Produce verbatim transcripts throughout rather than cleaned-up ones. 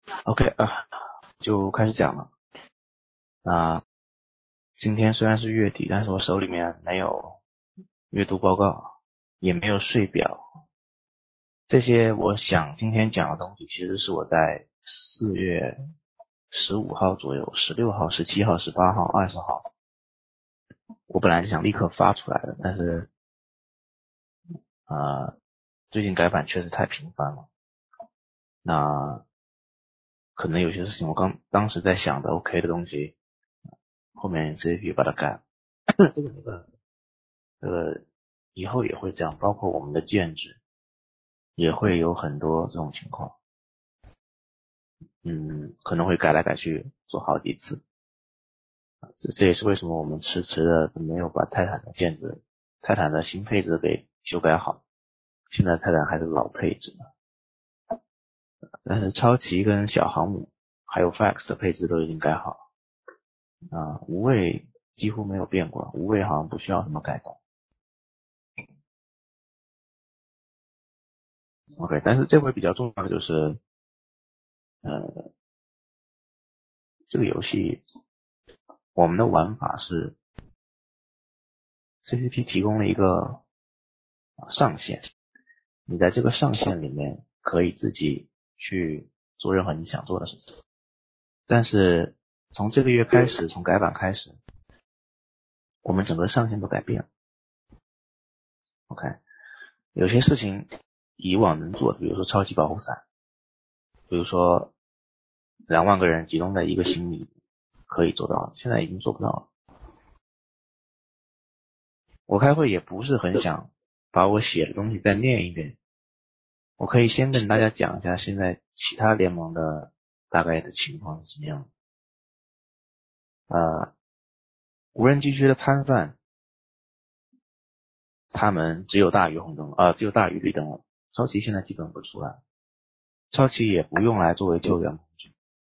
OK 啊，就开始讲了。那今天虽然是月底，但是我手里面没有月度报告，也没有税表。这些我想今天讲的东西，其实是我在四月十五号左右、十六号、十七号、十八号、二十号，我本来是想立刻发出来的，但是啊、呃，最近改版确实太频繁了。那可能有些事情我刚当时在想的 OK 的东西，后面直接可以把它改了。这个没办法。这个以后也会这样，包括我们的建制也会有很多这种情况，嗯，可能会改来改去做好几次。这这也是为什么我们迟迟的没有把泰坦的建制、泰坦的新配置给修改好，现在泰坦还是老配置呢。但是超骑跟小航母还有 F A X 的配置都已经改好了啊，无畏几乎没有变过，无畏好像不需要什么改动。OK， 但是这回比较重要的就是，呃，这个游戏我们的玩法是 C C P 提供了一个上限，你在这个上限里面可以自己去做任何你想做的事情。但是从这个月开始，从改版开始，我们整个上限都改变了。OK， 有些事情以往能做，比如说超级保护伞，比如说两万个人集中在一个星里可以做到，现在已经做不到了。我开会也不是很想把我写的东西再念一遍，我可以先跟大家讲一下现在其他联盟的大概的情况是怎么样的。呃，无人机区的潘范，他们只有大于红灯，啊、呃，只有大于绿灯了。超骑现在基本不出来，超骑也不用来作为救援工具，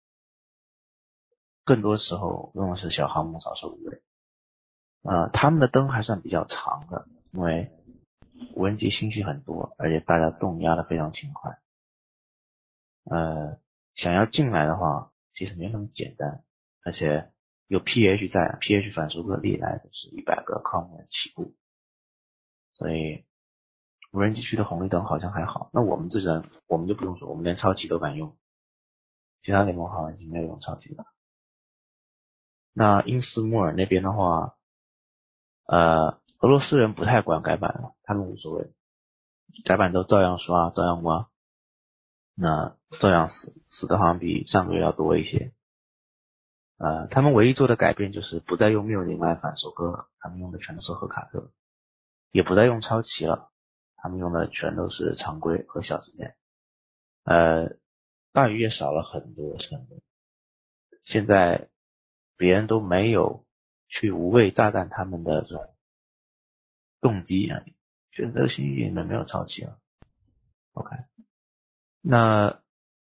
更多时候用的是小航母扫射无畏。呃，他们的灯还算比较长的，因为无人机星系很多，而且大家动压的非常勤快。呃，想要进来的话，其实没那么简单，而且有 P H 在 ，P H 反收割历来都是一百个抗元起步，所以无人机区的红绿灯好像还好。那我们自己人，我们就不用说，我们连超骑都敢用，其他联盟好像已经没有用超骑了。那因斯莫尔那边的话，呃，俄罗斯人不太管改版了，他们无所谓，改版都照样刷，照样挖，那照样死，死的好像比上个月要多一些。呃，他们唯一做的改变就是不再用缪林来反收割了，他们用的全都是赫卡特，也不再用超骑了，他们用的全都是常规和小支点。呃，大鱼也少了很多很多，现在别人都没有去无畏炸弹他们的这种动机啊，选择性里面没有超骑了。OK， 那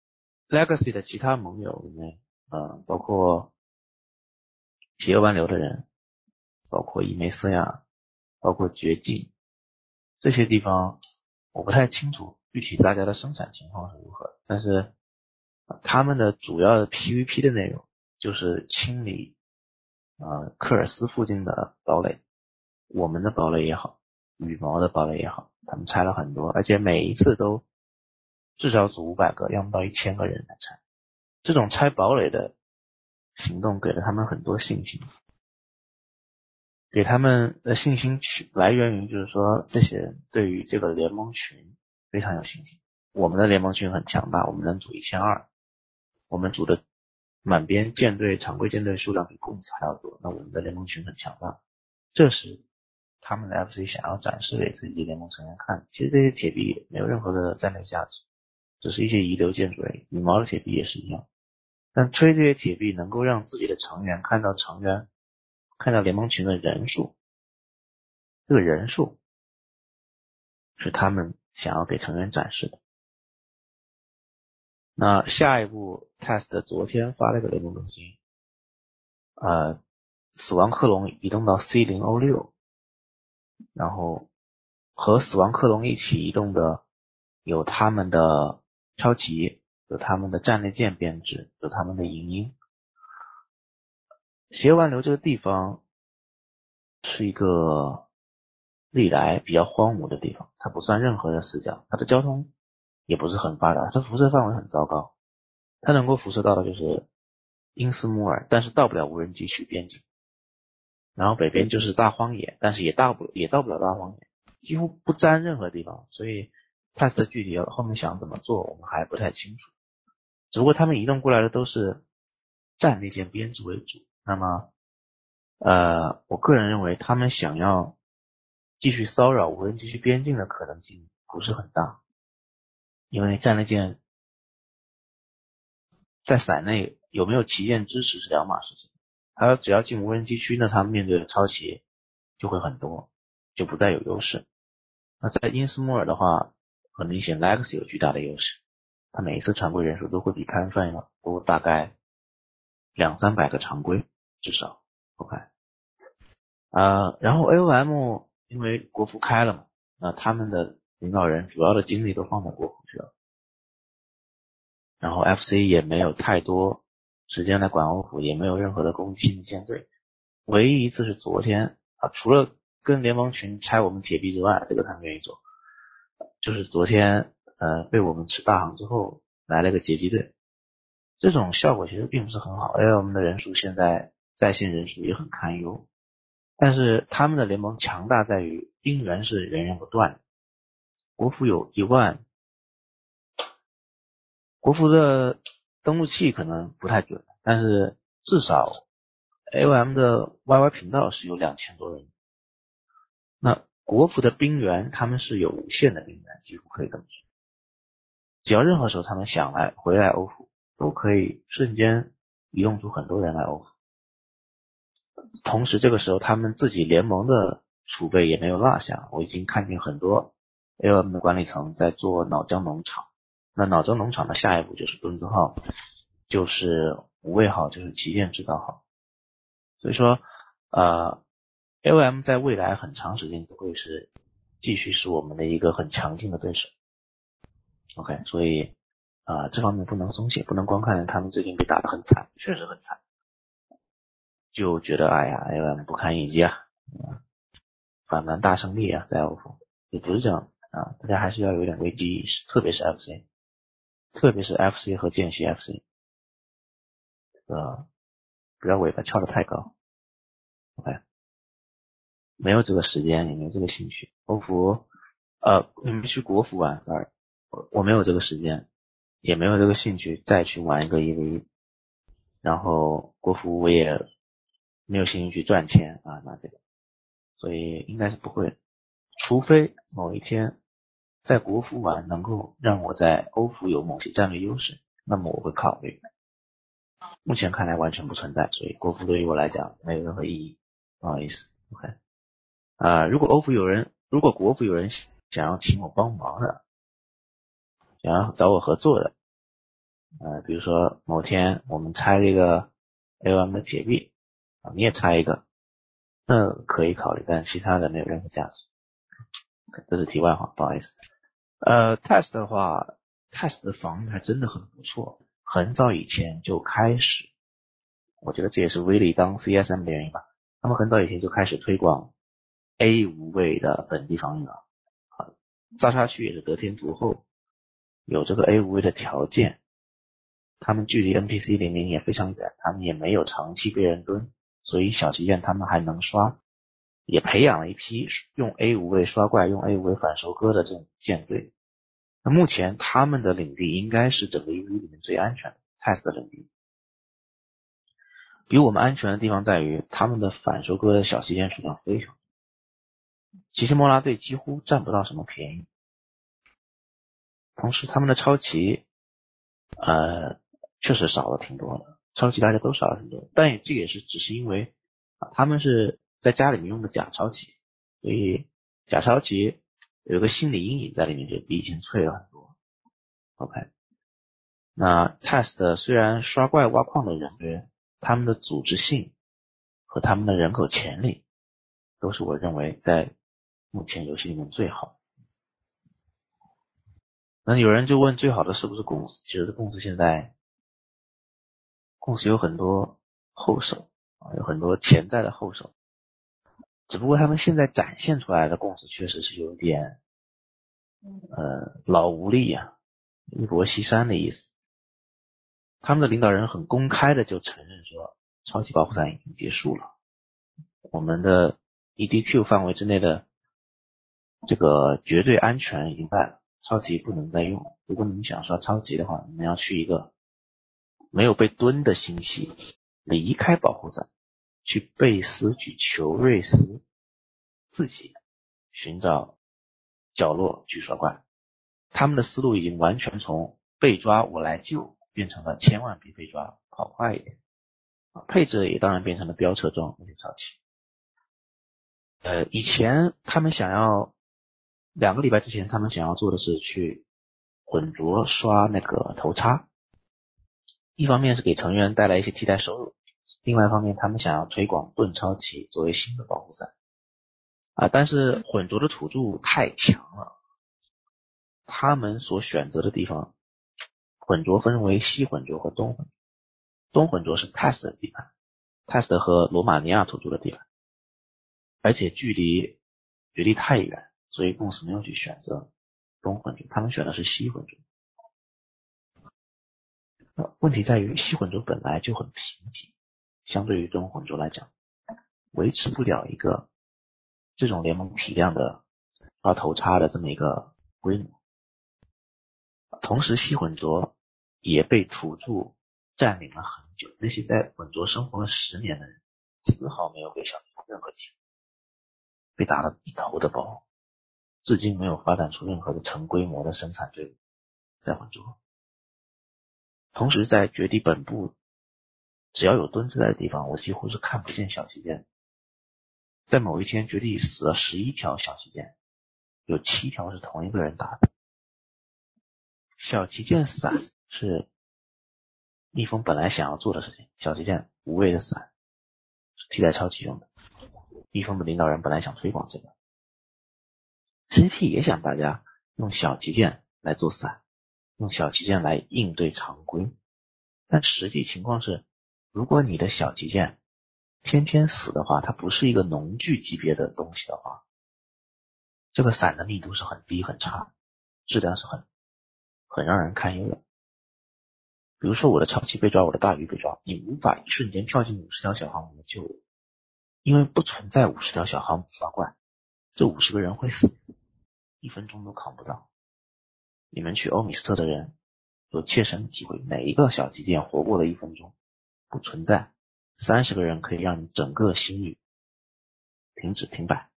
Legacy 的其他盟友里面，呃，包括邪恶湾流的人，包括伊梅斯亚，包括绝境，这些地方我不太清楚具体大家的生产情况是如何，但是他们的主要的 P V P 的内容就是清理呃科尔斯附近的堡垒，我们的堡垒也好，羽毛的堡垒也好，他们拆了很多，而且每一次都至少组五百个，要么到一千个人来拆。这种拆堡垒的行动给了他们很多信心，给他们的信心来源于就是说这些人对于这个联盟群非常有信心。我们的联盟群很强大，我们能组一千二，我们组的满编舰队常规舰队数量比公司还要多，那我们的联盟群很强大，这是他们的 F C 想要展示给自己联盟成员看。其实这些铁币没有任何的战略价值，只是一些遗留建筑而已，羽毛的铁币也是一样，但吹这些铁币能够让自己的成员看到成员看到联盟群的人数，这个人数是他们想要给成员展示的。那下一步 test 昨天发了一个联盟更新，呃，死亡克隆移动到 C 零 O 六， 然后和死亡克隆一起移动的有他们的超骑， 有他们的战列舰编制，有他们的营鹰。斜湾流这个地方是一个历来比较荒芜的地方，它不算任何的死角，它的交通也不是很发达，它辐射范围很糟糕，它能够辐射到的就是因斯穆尔，但是到不了无人机区边境。然后北边就是大荒野，但是也到不也到不了大荒野，几乎不沾任何地方，所以 test 具体后面想怎么做我们还不太清楚。只不过他们移动过来的都是战列舰编制为主，那么呃，我个人认为他们想要继续骚扰无人机区边境的可能性不是很大，因为战列舰在伞内有没有旗舰支持是两码事情，它只要进无人机区呢，他们面对的超旗就会很多，就不再有优势。那在因斯穆尔的话，很明显 Lex 有巨大的优势，它每一次常规人数都会比开恩范要多大概两三百个常规至少 OK 啊、呃，然后 A O M 因为国服开了嘛，那他们的领导人主要的精力都放在国服去了，然后 F C 也没有太多时间来管欧服，也没有任何的攻击性的舰队，唯一一次是昨天啊，除了跟联盟群拆我们铁壁之外，这个他们愿意做，就是昨天呃被我们吃大航之后来了个截击队，这种效果其实并不是很好，因为我们的人数现在在线人数也很堪忧，但是他们的联盟强大在于兵源是源源不断的，国服有一万，国服的登录器可能不太准，但是至少 A O M 的 Y Y 频道是有两千多人，那国服的兵源他们是有无限的兵源，几乎可以这么说，只要任何时候他们想来回来欧服，都可以瞬间移动出很多人来欧服。同时这个时候他们自己联盟的储备也没有落下，我已经看见很多 A O M 的管理层在做脑浆农场，那脑浆农场的下一步就是墩子号，就是无畏号，就是旗舰制造号。所以说呃 A O M 在未来很长时间都会是继续是我们的一个很强劲的对手。OK， 所以啊、呃、这方面不能松懈，不能光看他们最近被打得很惨，确实很惨，就觉得哎呀 A O M 不堪一击啊，反蛮大胜利啊，在欧服也不是这样子啊，大家还是要有点危机意识，特别是 F C， 特别是 F C 和间隙 F C， 呃，不要尾巴翘得太高 ，OK， 没有这个时间，也没有这个兴趣。欧服，呃，你们去国服玩 ，sorry， 我我没有这个时间，也没有这个兴趣再去玩一个一 v 一，然后国服我也没有兴趣去赚钱啊，那这个，所以应该是不会，除非某一天在国服玩能够让我在欧服有某些战略优势，那么我会考虑。目前看来完全不存在，所以国服对于我来讲没有任何意义，不好意思 ，OK。啊、呃，如果欧服有人，如果国服有人想要请我帮忙的，想要找我合作的，呃，比如说某天我们拆这个 A O M 的铁壁，啊，你也拆一个，那可以考虑，但其他的没有任何价值。这是题外话，不好意思。呃 ，test 的话 ，test 的防御还真的很不错，很早以前就开始，我觉得这也是威力当 C S M 的原因吧，他们很早以前就开始推广 A 无畏的本地防御了，啊，萨沙区也是得天独厚，有这个 A 无畏的条件，他们距离 N P C 零零也非常远，他们也没有长期被人蹲，所以小旗舰他们还能刷，也培养了一批用 A 无畏刷怪、用 A 无畏反收割的这种舰队。那目前他们的领地应该是整个 E V 里面最安全的 test 的领地。比我们安全的地方在于，他们的反收割的小旗舰数量非常，奇奇莫拉队几乎占不到什么便宜。同时他们的超旗呃确实少了挺多的，超旗大家都少了挺多，但这也是只是因为啊他们是在家里面用的假超旗，所以假超旗有一个心理阴影在里面，就比以前脆了很多。OK， 那 test 虽然刷怪挖矿的人员，他们的组织性和他们的人口潜力都是我认为在目前游戏里面最好。 那有人就问最好的是不是公司？其实公司现在公司有很多后手啊，有很多潜在的后手，只不过他们现在展现出来的公司确实是有点呃老无力啊，一博西山的意思。他们的领导人很公开的就承认说，超级保护伞已经结束了，我们的 E D Q 范围之内的这个绝对安全已经在了，超级不能再用。如果你们想刷超级的话，你们要去一个没有被蹲的星系，离开保护伞，去贝斯，去求瑞斯，自己寻找角落去刷怪。他们的思路已经完全从被抓我来救变成了千万别被抓，跑快一点。配置也当然变成了飙车装那些超级。呃，以前他们想要两个礼拜之前，他们想要做的是去混浊刷那个头插，一方面是给成员带来一些替代收入，另外一方面他们想要推广盾超旗作为新的保护伞啊，但是混浊的土著太强了，他们所选择的地方，混浊分为西混浊和东混浊，东混浊是 Test 的地盘 ，Test 和罗马尼亚土著的地盘，而且距离距离太远，所以公司没有去选择东混浊，他们选的是西混浊。问题在于西混浊本来就很贫瘠，相对于东混浊来讲，维持不了一个这种联盟体量的发头插的这么一个规模。同时西混浊也被土著占领了很久，那些在混浊生活了十年的人丝毫没有被小地方任何机会，被打了一头的包，至今没有发展出任何的成规模的生产队伍在混浊。同时在绝地本部，只要有蹲子在的地方，我几乎是看不见小旗舰。在某一天，绝地死了十一条小旗舰，有七条是同一个人打的。小旗舰伞是蜜蜂本来想要做的事情，小旗舰无谓的伞是替代超旗用的。蜜蜂的领导人本来想推广这个 ，C P 也想大家用小旗舰来做伞，用小旗舰来应对常规。但实际情况是，如果你的小旗舰天天死的话，它不是一个农具级别的东西的话，这个伞的密度是很低很差，质量是很很让人堪忧的。比如说我的超旗被抓，我的大鱼被抓，你无法一瞬间跳进五十条小航母救我，因为不存在五十条小航母刷怪，这五十个人会死，一分钟都扛不到。你们去欧米斯特的人有切身体会，每一个小旗舰活过了一分钟不存在，三十个人可以让你整个星域停止停摆。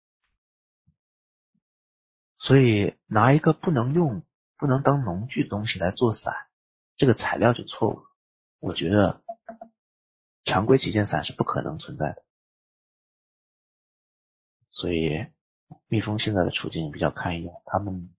所以拿一个不能用不能当农具的东西来做伞，这个材料就错误了。我觉得常规旗舰伞是不可能存在的，所以蜜蜂现在的处境比较堪忧，他们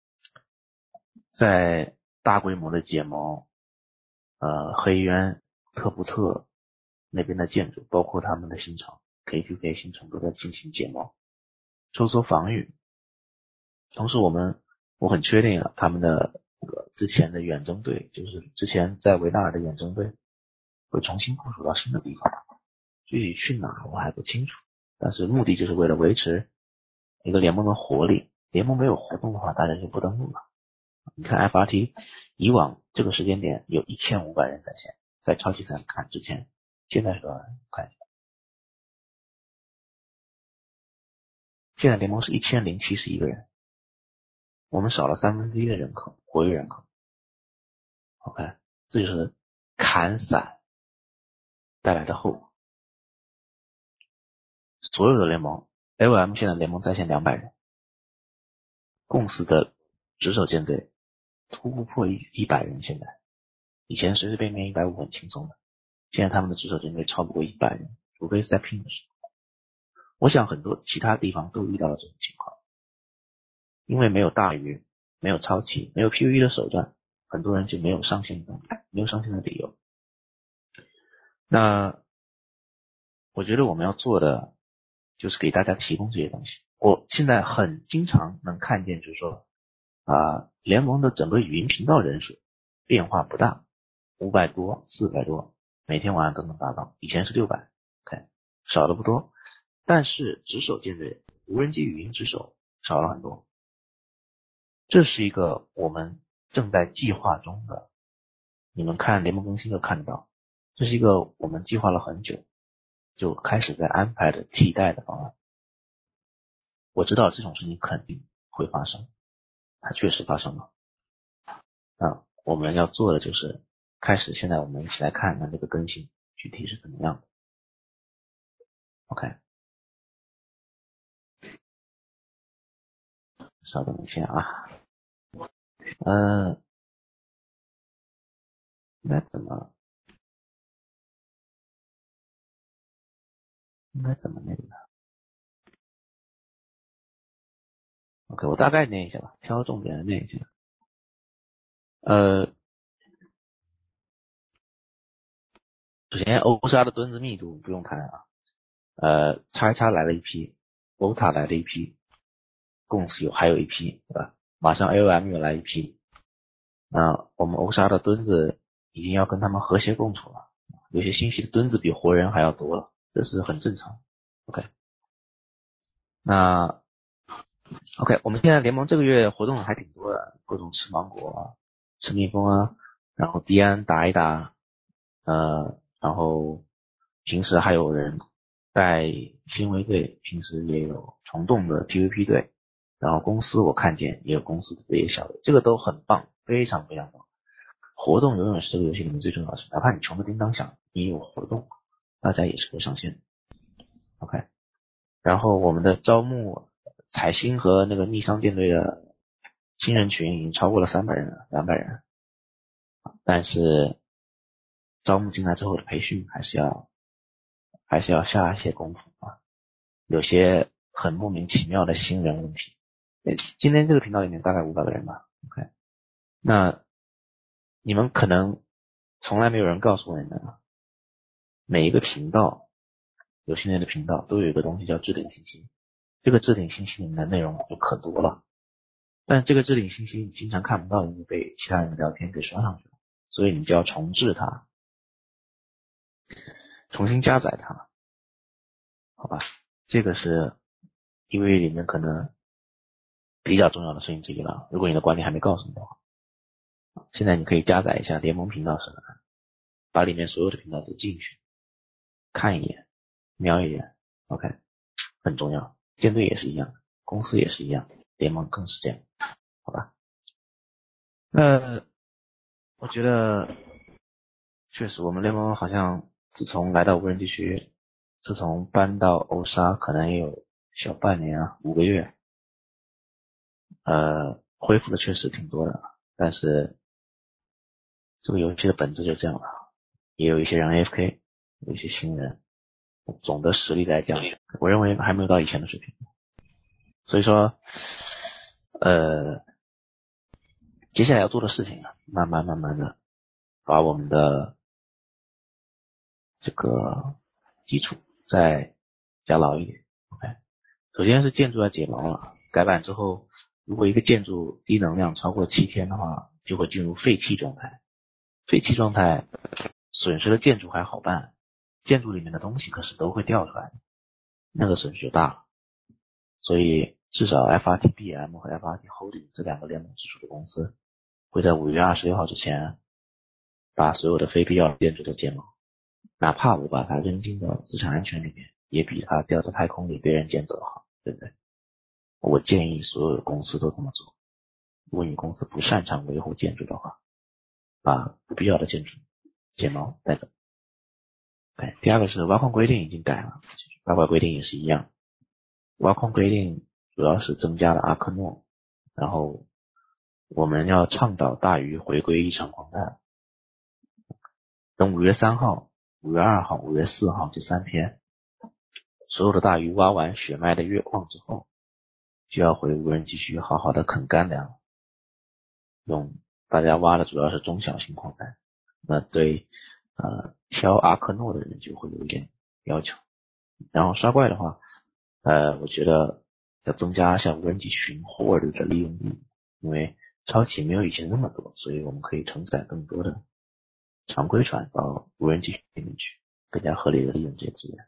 在大规模的解剖呃黑渊特布特那边的建筑，包括他们的新城 K Q K 新城都在进行解剖收缩防御。同时我们我很确定了他们的这个之前的远征队，就是之前在维纳尔的远征队会重新部署到新的地方，具体去哪我还不清楚，但是目的就是为了维持一个联盟的活力，联盟没有活动的话大家就不登录了。你看 F R T 以往这个时间点有一千五百人在线，在超级赛看之前，现在是多少人？看一下，现在联盟是一千零七十一个人，我们少了三分之一的人口，活跃人口。OK， 这就是砍散带来的后果。所有的联盟 L M 现在联盟在线两百人，共司的值守舰队突破一百人，现在以前随随便便一百五很轻松的，现在他们的值守舰队超不过一百人，除非是在拼的时候。我想很多其他地方都遇到了这种情况，因为没有大鱼，没有超旗，没有 P V E 的手段，很多人就没有上线的没有上线的理由。那我觉得我们要做的就是给大家提供这些东西。我现在很经常能看见就是说啊、呃， 联盟的整个语音频道人数变化不大，五百多、四百多，每天晚上都能达到，以前是六百 ，OK， 少的不多。但是值守舰队无人机语音值守少了很多，这是一个我们正在计划中的，你们看联盟更新就看到，这是一个我们计划了很久就开始在安排的替代的方案。我知道这种事情肯定会发生，它确实发生了。那我们要做的就是开始，现在我们一起来看看这个更新具体是怎么样的。OK， 稍等一下啊，呃，应该怎么，应该怎么那个呢 ？OK， 我大概念一下吧，挑重点的念一下。呃，首先欧莎的墩子密度不用谈啊，呃，叉叉来了一批，欧塔来了一批，共是有还有一批，对吧？马上 A O M 又来一批，那我们欧莎的墩子已经要跟他们和谐共处了，有些星系的墩子比活人还要多了，这是很正常。OK， 那 OK， 我们现在联盟这个月活动还挺多的，各种吃芒果啊，吃蜜蜂啊，然后迪安打一打，呃，然后平时还有人带新维队，平时也有虫洞的 P V P 队，然后公司我看见也有公司的自己的小队，这个都很棒，非常非常棒。活动永远是这个游戏里面最重要的事，哪怕你穷的叮当响，你有活动，大家也是会上线的。OK， 然后我们的招募彩星和那个逆商舰队的新人群已经超过了三百人了，两百人，但是招募进来之后的培训还是要还是要下一些功夫啊，有些很莫名其妙的新人问题。今天这个频道里面大概五百个人吧 ，OK， 那你们可能从来没有人告诉过你们，每一个频道有训练的频道都有一个东西叫置顶信息，这个置顶信息里面的内容就可多了，但这个置顶信息你经常看不到，因为被其他人的聊天给刷上去了，所以你就要重置它，重新加载它，好吧？这个是 E V 里面可能比较重要的事情之一了，如果你的管理还没告诉你的话，现在你可以加载一下联盟频道试试看，把里面所有的频道都进去看一眼，瞄一眼 ，OK， 很重要。舰队也是一样，公司也是一样，联盟更是这样，好吧？那我觉得确实我们联盟好像自从来到无人地区，自从搬到欧沙可能也有小半年啊，五个月，呃，恢复的确实挺多的，但是这个游戏的本质就这样了，也有一些人 A F K， 有一些新人，总的实力来讲，我认为还没有到以前的水平。所以说，呃，接下来要做的事情啊，慢慢慢慢的把我们的这个基础再加牢一点。OK， 首先是建筑要解锚了，改版之后，如果一个建筑低能量超过七天的话，就会进入废弃状态。废弃状态损失的建筑还好办，建筑里面的东西可是都会掉出来的，那个损失就大了。所以至少 F R T B M 和 F R T Holding 这两个联盟直属的公司会在五月二十六号之前把所有的非必要的建筑都解锚，哪怕我把它扔进到资产安全里面，也比它掉在太空里被人捡走好，对不对？我建议所有的公司都这么做。如果你公司不擅长维护建筑的话，把不必要的建筑解锚带走。哎，第二个是挖矿规定已经改了，挖矿规定也是一样。挖矿规定主要是增加了阿克诺，然后我们要倡导大鱼回归异常狂诞。等五月三号、五月二号、五月四号这三天，所有的大鱼挖完血脉的月矿之后，就要回无人机区好好的啃干粮。用大家挖的主要是中小型矿山，那对呃挑阿克诺的人就会有一点要求。然后刷怪的话，呃，我觉得要增加像无人机群霍尔的利用率，因为超骑没有以前那么多，所以我们可以承载更多的常规船到无人机里面去，更加合理的利用这些资源。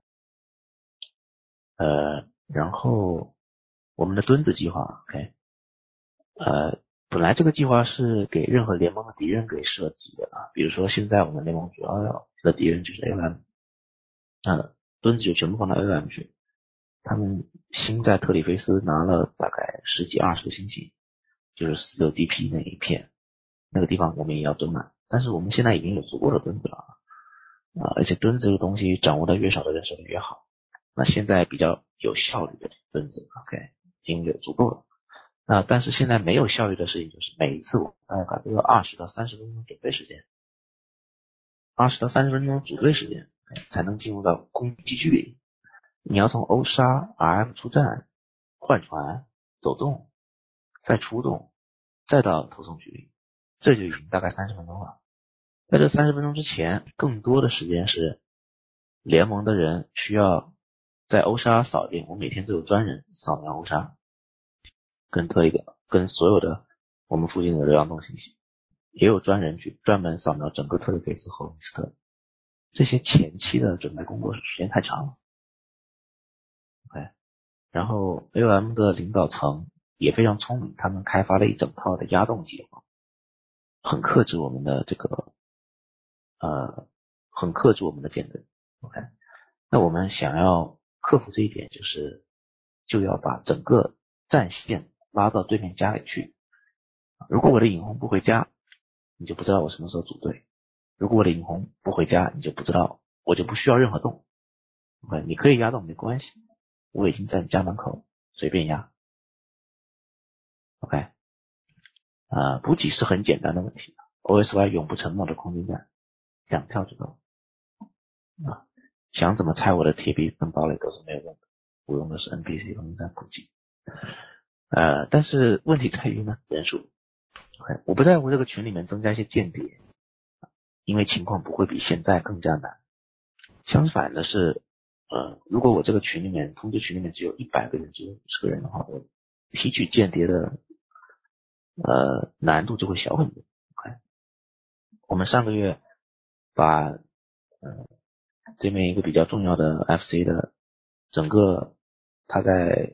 呃，然后我们的墩子计划 ，OK， 呃，本来这个计划是给任何联盟的敌人给设计的啊，比如说现在我们联盟主要的敌人就是 A O M， 那墩子就全部放到 A O M 去。他们新在特里菲斯拿了大概十几二十个星系，就是四六 D P 那一片，那个地方我们也要蹲满，但是我们现在已经有足够的墩子了啊，而且墩子这个东西掌握的越少的人手里越好。那现在比较有效率的墩子 ，OK， 已经有足够了。那但是现在没有效率的事情就是每一次我大概都要二十到三十分钟准备时间，二十到三十分钟组队时间才能进入到攻击距离。你要从欧沙 R F 出站、换船、走动、再出动，再到投送距离，这就已经大概三十分钟了。在这三十分钟之前，更多的时间是联盟的人需要在欧沙扫一遍，我每天都有专人扫描欧沙，跟特一个跟所有的我们附近的流浪动信息，也有专人去专门扫描整个特里菲斯和米斯特。这些前期的准备工作时间太长了。OK， 然后 A O M 的领导层也非常聪明，他们开发了一整套的压动计划，很克制我们的这个呃，很克制我们的舰队。OK， 那我们想要克服这一点，就是就要把整个战线拉到对面家里去。如果我的引红不回家，你就不知道我什么时候组队；如果我的引红不回家，你就不知道，我就不需要任何动。OK， 你可以压动没关系，我已经在你家门口，随便压。OK， 啊、呃，补给是很简单的问题 ，O S Y 永不沉没的空间站，两跳就够啊。想怎么拆我的铁壁跟堡垒都是没有用的，我用的是 N P C 空间站补给。呃，但是问题在于呢，人数。OK， 我不在乎这个群里面增加一些间谍，因为情况不会比现在更加难。相反的是，呃，如果我这个群里面通知群里面只有一百个人，只有五十个人的话，我提取间谍的呃难度就会小很多。OK， 我们上个月把呃这边一个比较重要的 F C 的整个他在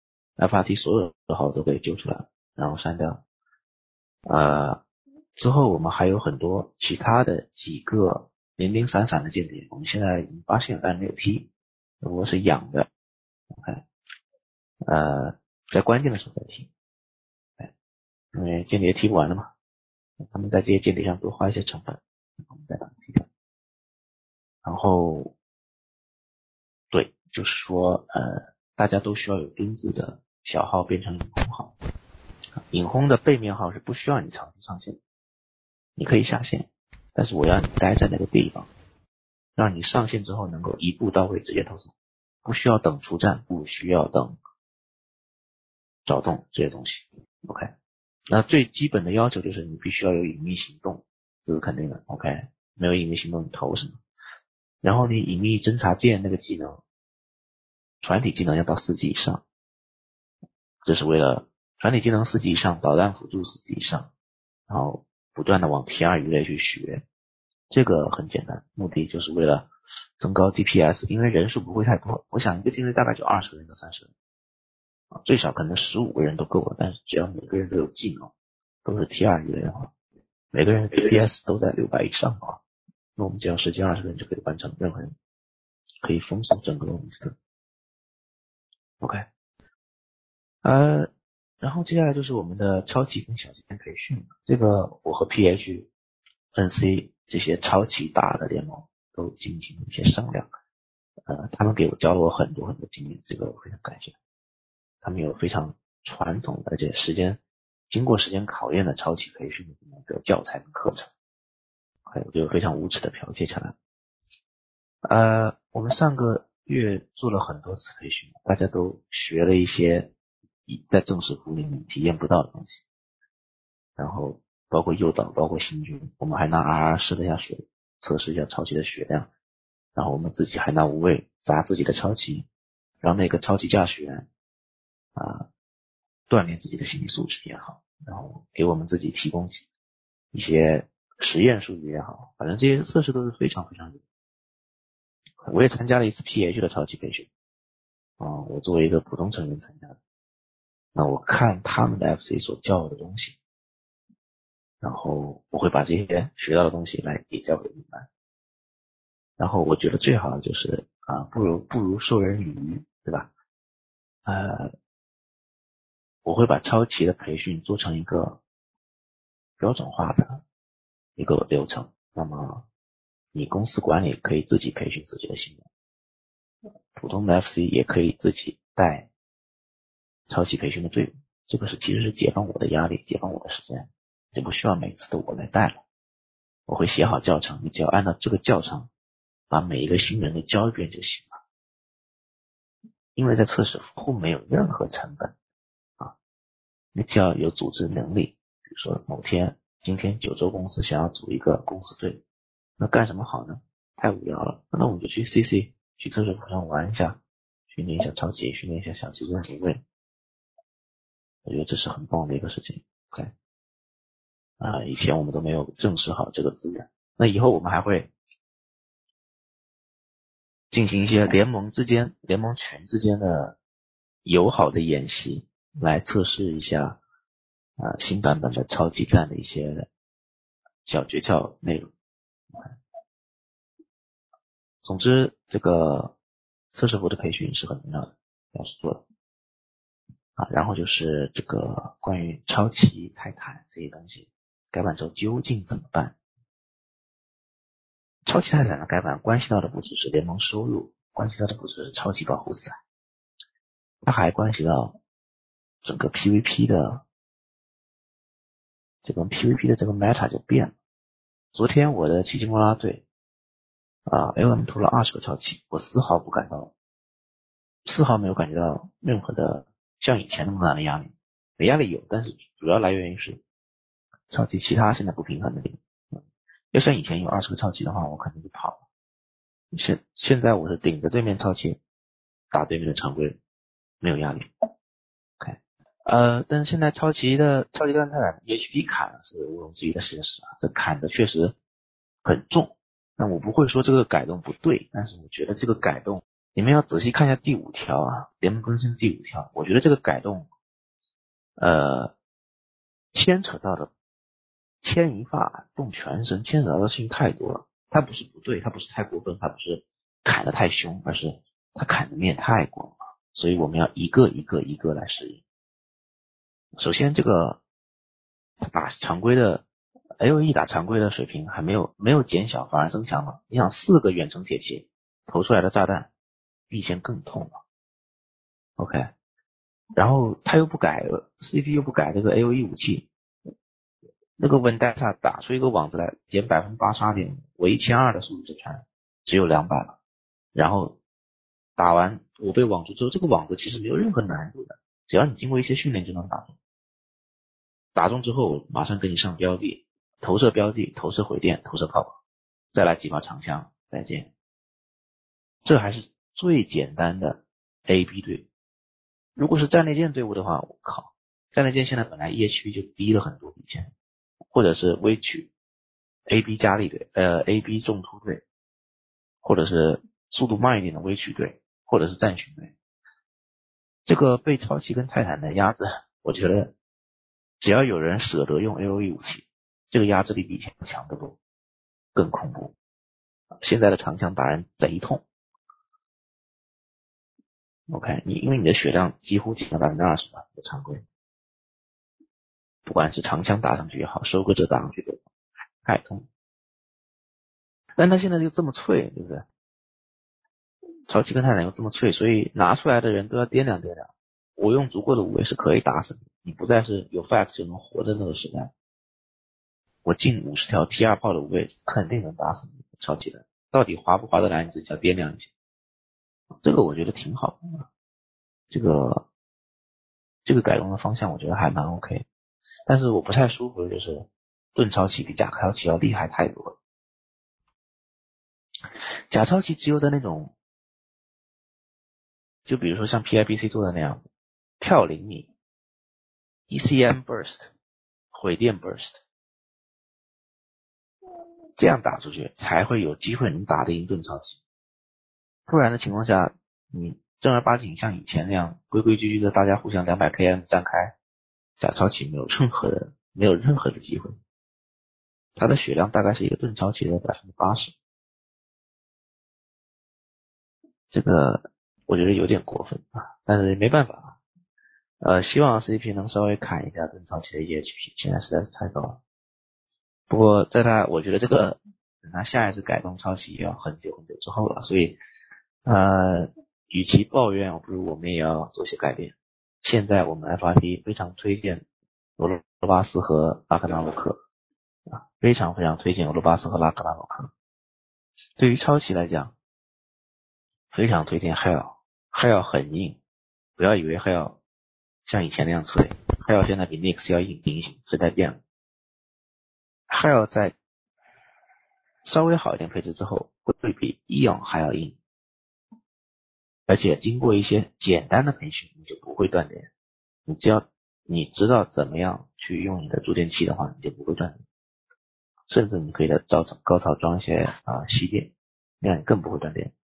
F R T 所有的号都给揪出来了，然后删掉。呃，之后我们还有很多其他的几个零零散散的间谍，我们现在已经发现了，但没有踢。如果是养的 ，OK， 呃，在关键的时候再踢，哎，因为间谍踢不完了嘛，他们在这些间谍上多花一些成本，我们再把它踢掉。然后，对，就是说，呃，大家都需要有钉子的小号变成引红号，引红的背面号是不需要你长期上线的，你可以下线，但是我要你待在那个地方。让你上线之后能够一步到位直接投送，不需要等出站，不需要等找动这些东西。OK， 那最基本的要求就是你必须要有隐秘行动，这是肯定的。OK， 没有隐秘行动你投什么？然后你隐秘侦察舰那个技能，船体技能要到四级以上，这是为了船体技能四级以上，导弹辅助四级以上，然后不断的往 T 二 鱼类去学。这个很简单，目的就是为了增高 D P S， 因为人数不会太多，我想一个舰队大概就二十个人到三十个人，最少可能十五个人都够了，但是只要每个人都有技能，都是 T 二 鱼类的话，每个人的 D P S 都在六百以上啊，那我们只要十几二十个人就可以完成任何人，可以封锁整个欧米斯特。OK， 呃，然后接下来就是我们的超级跟小舰培训，这个我和 P H、N C 这些超级大的联盟都进行了一些商量，呃，他们给我教了我很多很多经验，这个我非常感谢。他们有非常传统的，而且时间经过时间考验的超级培训的一个教材跟课程，还有就非常无耻的剽窃下来。呃，我们上个月做了很多次培训，大家都学了一些在正式服里面体验不到的东西，然后包括诱导，包括行军，我们还拿 R R 试了一下水，测试一下超级的血量，然后我们自己还拿无畏砸自己的超级，让那个超级驾驶员啊锻炼自己的心理素质也好， 然后给我们自己提供一些实验数据也好，反正这些测试都是非常非常有。我也参加了一次 P H 的超级培训啊，我作为一个普通成员参加的。那我看他们的 F C 所教我的东西，然后我会把这些学到的东西来也教给你们。然后我觉得最好的就是啊，不如不如授人以渔，对吧？呃，我会把超级的培训做成一个标准化的一个流程。那么你公司管理可以自己培训自己的新人，普通的 F C 也可以自己带超级培训的队伍。这个是其实是解放我的压力，解放我的时间，就不需要每次都我来带了。我会写好教程，你只要按照这个教程把每一个新人都教一遍就行了。因为在测试服务没有任何成本啊，你只要有组织能力。比如说某天今天九州公司想要组一个公司队，那干什么好呢？太无聊了，那我们就去 C C 去测试服上玩一下，训练一下超级，训练一下小级跟主位。我觉得这是很棒的一个事情。对啊，以前我们都没有正视好这个资源。那以后我们还会进行一些联盟之间、联盟群之间的友好的演习，来测试一下啊新版本的超级战的一些小诀窍内容。总之，这个测试服的培训是很重要的，要去做的啊。然后就是这个关于超级泰坦这些东西改版之后究竟怎么办？超级泰坦的改版关系到的不只是联盟收入，关系到的不只是超级保护伞，它还关系到整个 P V P 的这个 P V P 的这个 meta 就变了。昨天我的奇迹莫拉队啊 L M 投了二十个超级，我丝毫不感到丝毫没有感觉到任何的像以前那么大的压力。压力有，但是主要来源于是超级其他现在不平衡的地方。要像以前有二十个超级的话，我可能就跑了。现现在我是顶着对面超级打对面的常规，没有压力。OK， 呃，但是现在超级的超级蛋泰坦 E H P 砍是毋庸置疑的事实啊，这砍的确实很重。那我不会说这个改动不对，但是我觉得这个改动，你们要仔细看一下第五条啊，联盟更新第五条，我觉得这个改动，呃，牵扯到的牵一发动全身，牵扯到的事情太多了。它不是不对，它不是太过分，它不是砍得太凶，而是它砍的面太广了，所以我们要一个一个一个来适应。首先，这个打常规的 L E 打常规的水平还没有没有减小，反而增强了。你想，四个远程铁骑投出来的炸弹比以前更痛了。OK， 然后他又不改 C P 又不改这个 A O E 武器，那个温带萨打出一个网子来减百分之八十二点五，我一千二的速度之拳只有两百了。然后打完我被网住之后，这个网子其实没有任何难度的，只要你经过一些训练就能打中。打中之后马上给你上标记，投射标记，投射回电，投射泡泡，再来几发长枪，再见。这还是最简单的 A B 队。如果是战列舰队伍的话，我靠，战列舰现在本来 E H P 就低了很多以前，或者是微曲 A B 加力队，呃 A B 重突队，或者是速度慢一点的微曲队，或者是战巡队。这个被超级跟泰坦的压制，我觉得只要有人舍得用 A O E 武器，这个压制力比以前强得多，更恐怖。现在的长枪打人贼痛。OK， 你因为你的血量几乎减了百分之二十吧，常规，不管是长枪打上去也好，收割者打上去都太痛。但他现在就这么脆，对不对？超级跟泰坦又这么脆，所以拿出来的人都要掂量掂量。我用足够的五位是可以打死你，你不再是有 fax 就能活的那个时代。我进五十条 T 二 炮的五位肯定能打死你，超级的。到底划不划得来，你自己要掂量一下。这个我觉得挺好的，这个这个改动的方向我觉得还蛮 OK， 但是我不太舒服的就是盾超奇比假超奇要厉害太多了。假超奇只有在那种，就比如说像 P I B C 做的那样子，跳零米 E C M burst 回电 burst， 这样打出去才会有机会能打得赢盾超期。不然的情况下，你正儿八经像以前那样规规矩矩的大家互相 两百 K M 站开，假超期没有任何的没有任何的机会。它的血量大概是一个盾超期的 百分之八十， 这个我觉得有点过分啊，但是没办法，呃，希望 C P 能稍微砍一下盾超期的 E H P， 现在实在是太高了。不过在他，我觉得这个等他下一次改动超期也要很久很久之后了，所以呃，与其抱怨，不如我们也要做些改变。现在我们 F R T 非常推荐俄罗巴斯和拉克纳洛克啊，非常非常推荐俄罗巴斯和拉克纳洛克。对于超期来讲，非常推荐 Hell，Hell 很硬，不要以为 Hell 像以前那样脆 ，Hell 现在比 Nyx 要硬，硬性时代变了。Hell 在稍微好一点配置之后，会比 Eon 还要硬，而且经过一些简单的培训，你就不会断电。你只要你知道怎么样去用你的助电器的话，你就不会断电。甚至你可以在高槽高槽装一些啊吸电，那样你更不会断电。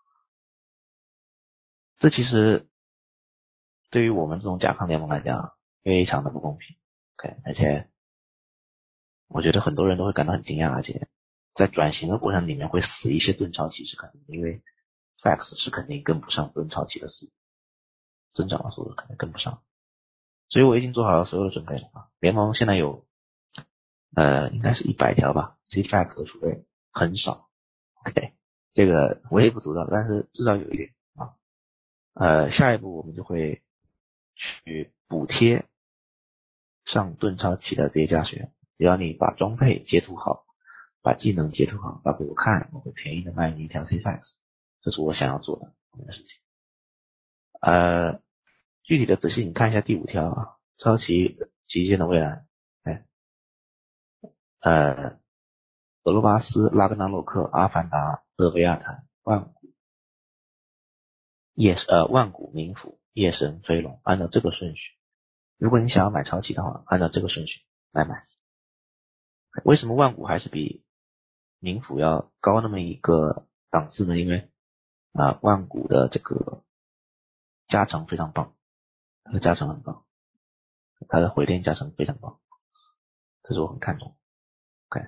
这其实对于我们这种甲亢联盟来讲，非常的不公平。OK， 而且我觉得很多人都会感到很惊讶，而且在转型的过程里面会死一些盾超期是肯定的，因为 Fax 是肯定跟不上盾超期的速度，增长的速度肯定跟不上。所以我已经做好了所有的准备了啊。联盟现在有呃应该是一百条吧 ，C Fax 的储备很少。OK， 这个微不足道，但是至少有一点啊。呃，下一步我们就会去补贴上盾超期的这些加学员，只要你把装配截图好，把技能截图好，发给我看，我会便宜的卖你一条 C Fax， 这是我想要做的这件事情。呃，具体的仔细你看一下第五条啊，超期极限的未来，哎，呃，俄罗巴斯、拉格纳洛克、阿凡达、勒维亚坦、万古、夜呃万古冥府、夜神、飞龙，按照这个顺序。如果你想要买超期的话，按照这个顺序来买。为什么万古还是比冥府要高那么一个档次呢？因为啊、呃，万古的这个加成非常棒，它的加成很棒，它的回电加成非常棒，这是我很看重。OK，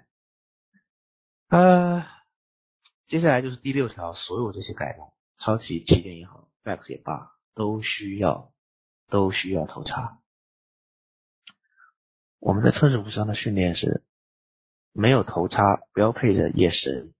呃，接下来就是第六条，所有这些改动，超期、起点也好 ，Fax 也罢，都需要都需要头插。我们在测试服上的训练是没有头插标配的夜神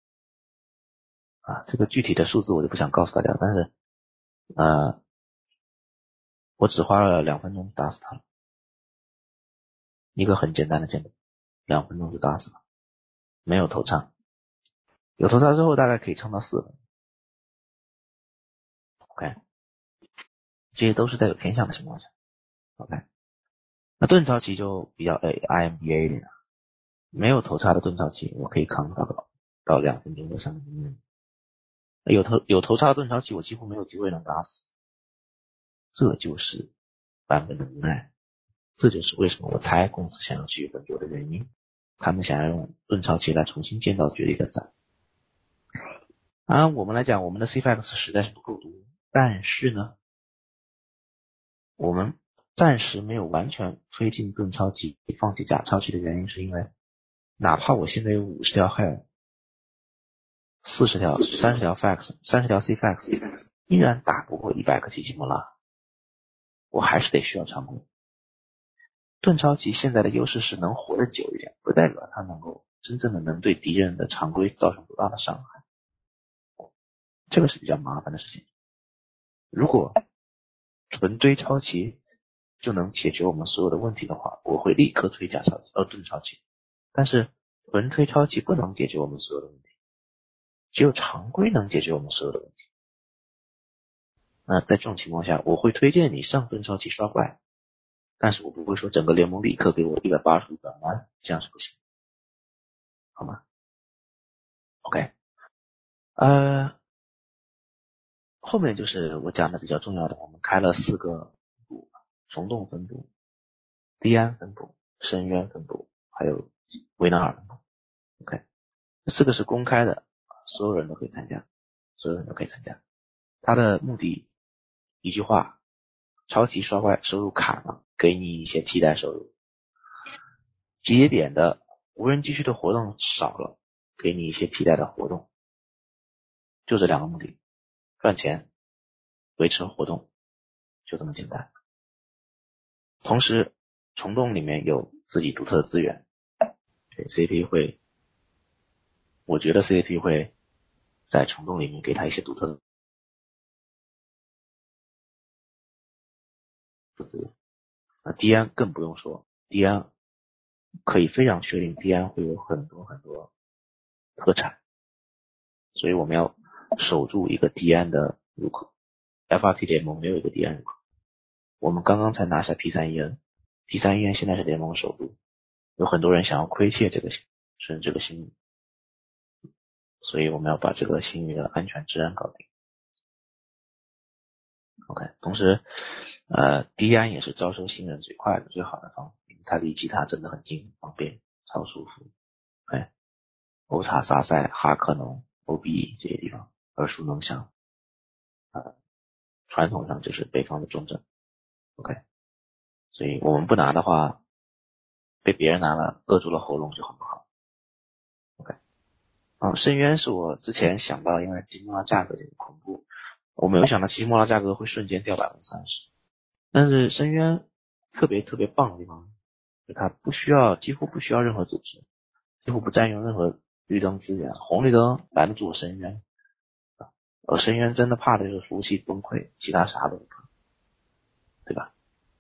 啊，这个具体的数字我就不想告诉大家，但是呃，我只花了两分钟打死他了，一个很简单的键盘，两分钟就打死了，没有头插，有头插之后大概可以撑到四分。OK， 这些都是在有天象的情况下。OK， 那盾超期就比较 I M B A 一点了，没有头插的盾超期我可以扛到到两分钟到三分钟，有头有头插的盾超期我几乎没有机会能打死，这就是版本的无奈。这就是为什么我猜公司想要去本作的原因，他们想要用盾超期来重新建造绝地的伞。啊，我们来讲，我们的 C Fax 实在是不够多，但是呢，我们暂时没有完全推进盾超期，放弃假超期的原因，是因为哪怕我现在有五十条 Hell， 四十条、三十条 Fax， 三十条 C Fax， 依然打不过一百个机器莫拉，我还是得需要常规。盾超期现在的优势是能活得久一点，不代表它能够真正的能对敌人的常规造成多大的伤害，这个是比较麻烦的事情。如果纯堆超期就能解决我们所有的问题的话，我会立刻推假超期，呃盾超期。但是纯推超期不能解决我们所有的问题，只有常规能解决我们所有的问题。那在这种情况下，我会推荐你上盾超期刷怪，但是我不会说整个联盟立刻给我一百八十度转弯，这样是不行，好吗 ？OK， 呃，后面就是我讲的比较重要的，我们开了四个分部：虫洞分部、低安分部、 深渊分布，还有维纳尔分布。OK， 这四个是公开的，所有人都可以参加，所有人都可以参加。它的目的一句话，超级刷怪收入卡了，给你一些替代收入。节点的无人机区的活动少了，给你一些替代的活动。就这两个目的，赚钱，维持活动，就这么简单。同时虫洞里面有自己独特的资源，对 C A P 会，我觉得 C A P 会在虫洞里面给他一些独特的资源。那 D 安更不用说， D 安可以非常确定 D 安会有很多很多特产，所以我们要守住一个 D 安的入口。 F R T 联盟没有一个 D 安入口，我们刚刚才拿下 P 三 E N， P 三 E N 现在是联盟首都，有很多人想要窥窃这个甚至这个星域，所以我们要把这个星域的安全治安搞定。 OK， 同时呃 D 安也是招收新人最快的最好的方法，它离其他真的很近，方便，超舒服。哎，欧塔萨塞、哈克农、O B 这些地方耳熟能详，呃，传统上就是北方的重镇。 OK， 所以我们不拿的话，被别人拿了扼住了喉咙就很不好。 OK， 嗯，深渊是我之前想到，因为基金莫拉价格这个恐怖，我没有想到基金莫拉价格会瞬间掉 百分之三十。 但是深渊特别特别棒的地方，就它不需要几乎不需要任何组织，几乎不占用任何绿灯资源，红绿灯拦得住深渊。而深渊真的怕的就是服务器崩溃，其他啥都不怕，对吧？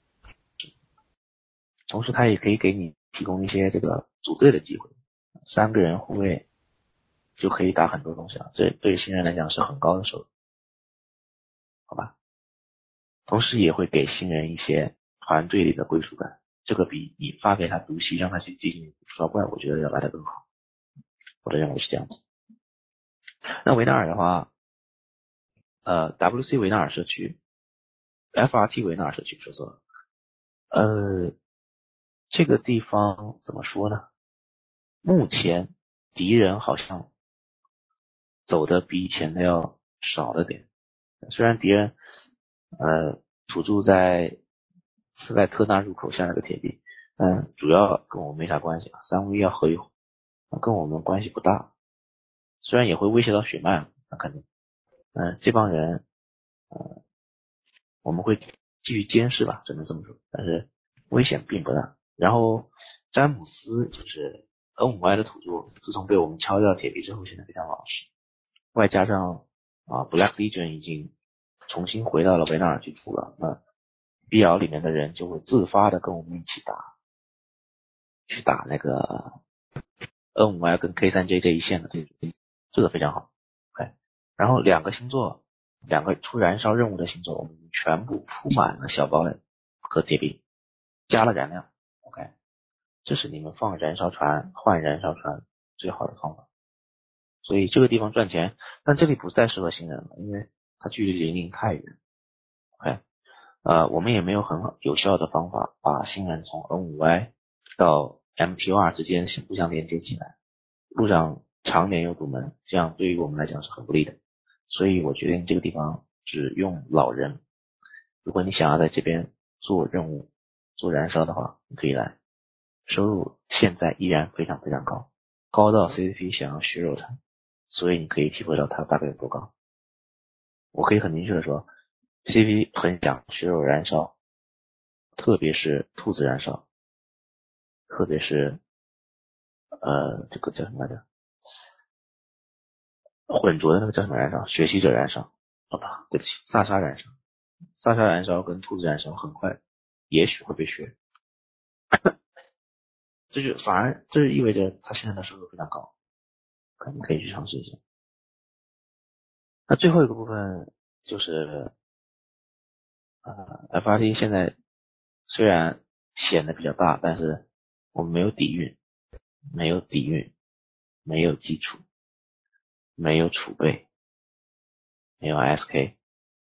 同时它也可以给你提供一些这个组队的机会，三个人护卫就可以打很多东西了，这对新人来讲是很高的收入，好吧？同时也会给新人一些团队里的归属感，这个比你发给他毒吸让他去进行刷怪，我觉得要来得更好，我的认为是这样子。那维纳尔的话，呃 W C 维纳尔社区 F R T 维纳尔社区说错了，呃这个地方怎么说呢？目前敌人好像走的比以前的要少了点，虽然敌人呃土著在斯盖特纳入口下那个铁壁，嗯，主要跟我们没啥关系啊，三 V 要合一，跟我们关系不大，虽然也会威胁到血脉，那肯定，嗯，这帮人，呃，我们会继续监视吧，只能这么说，但是危险并不大。然后詹姆斯就是 N 五 Y 的土著，自从被我们敲掉铁壁之后，现在非常老实，外加上啊 Black Legion 已经重新回到了维纳尔去住了，那 B L 里面的人就会自发的跟我们一起打，去打那个 N 五 Y 跟 K 三 J 这一线的，这个非常好。OK， 然后两个星座，两个出燃烧任务的星座，我们全部铺满了小堡垒和铁壁，加了燃料。OK， 这是你们放燃烧船换燃烧船最好的方法。所以这个地方赚钱，但这里不再适合新人了，因为它距离零零太远。OK， 呃，我们也没有很好有效的方法把新人从 N 五 Y 到 M T O R 之间互相连接起来，路上常年有堵门，这样对于我们来讲是很不利的。所以我决定这个地方只用老人，如果你想要在这边做任务做燃烧的话，你可以来，收入现在依然非常非常高，高到 C C P 想要削弱它，所以你可以体会到它大概有多高。我可以很明确的说 C P 很想削弱燃烧，特别是兔子燃烧，特别是呃这个叫什么来着，混浊的那个叫什么燃烧，学习者燃烧，好吧，对不起，萨沙燃烧，萨沙燃烧跟兔子燃烧很快也许会被削，这就反而这就意味着他现在的收入非常高，可能可以去尝试一下。那最后一个部分就是呃 F R T 现在虽然显得比较大，但是我们没有底蕴，没有底蕴，没有基础，没有储备，没有 S K，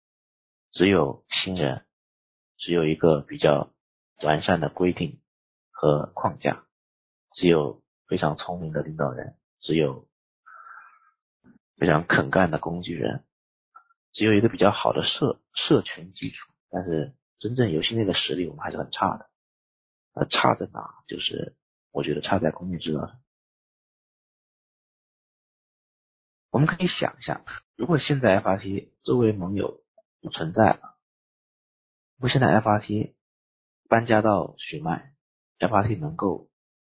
只有新人，只有一个比较完善的规定和框架，只有非常聪明的领导人，只有非常肯干的工具人，只有一个比较好的社社群基础，但是真正游戏内的实力我们还是很差的。呃，差在哪？就是我觉得差在工业制造上。我们可以想一下，如果现在 F R T 作为盟友不存在了，如果现在 F R T 搬家到血脉 ，F R T 能够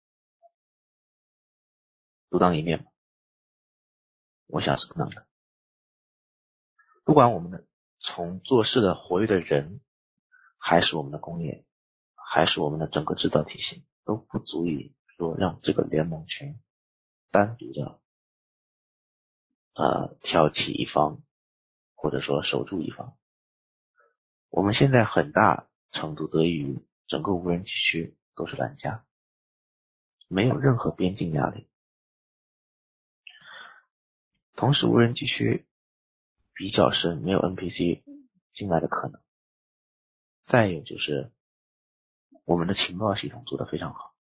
独当一面吗？我想是不能的。不管我们的从做事的活跃的人，还是我们的工业，还是我们的整个制造体系，都不足以说让这个联盟群单独的呃挑起一方，或者说守住一方。我们现在很大程度得益于整个无人机区都是玩家，没有任何边境压力。同时无人机区比较深，没有 N P C 进来的可能。再有就是我们的情报系统做得非常好，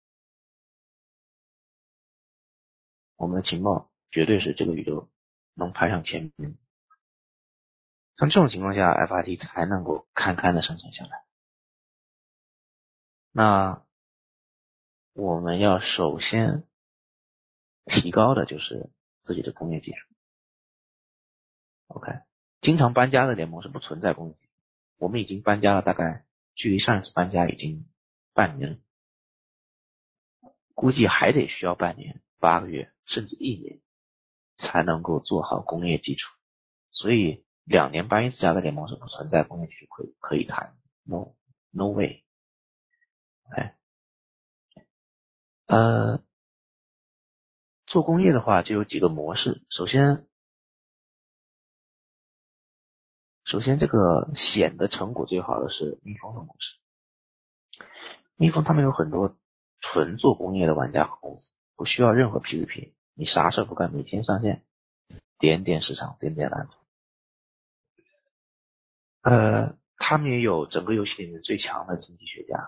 我们的情报绝对是这个宇宙能排上前名。像这种情况下 F R T 才能够堪堪的生存下来。那我们要首先提高的就是自己的工业技术。OK， 经常搬家的联盟是不存在工业技术，我们已经搬家了，大概距离上一次搬家已经半年，估计还得需要半年、八个月甚至一年才能够做好工业基础。所以两年搬一次家的联盟是不存在工业技术可以可以谈 ，no no way。哎，呃，做工业的话就有几个模式。首先，首先这个显得成果最好的是蜜蜂的模式。蜜蜂他们有很多纯做工业的玩家和公司，不需要任何 P V P， 你啥事不干，每天上线，点点市场，点点蓝图。呃，他们也有整个游戏里面最强的经济学家，